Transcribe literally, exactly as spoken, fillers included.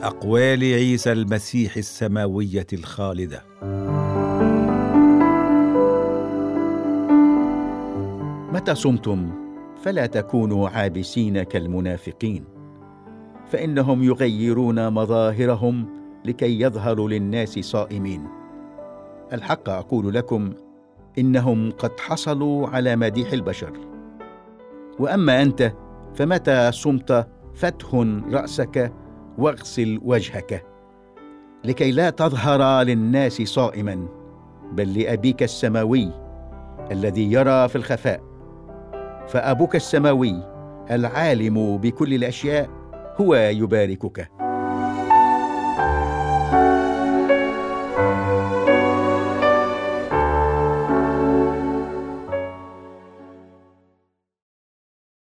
أقوال عيسى المسيح السماوية الخالدة. متى صمتم فلا تكونوا عابسين كالمنافقين، فإنهم يغيرون مظاهرهم لكي يظهروا للناس صائمين. الحق أقول لكم إنهم قد حصلوا على مديح البشر. وأما أنت فمتى صمت فادهن رأسك واغسل وجهك، لكي لا تظهر للناس صائما، بل لأبيك السماوي الذي يرى في الخفاء. فأبوك السماوي العالم بكل الأشياء هو يباركك.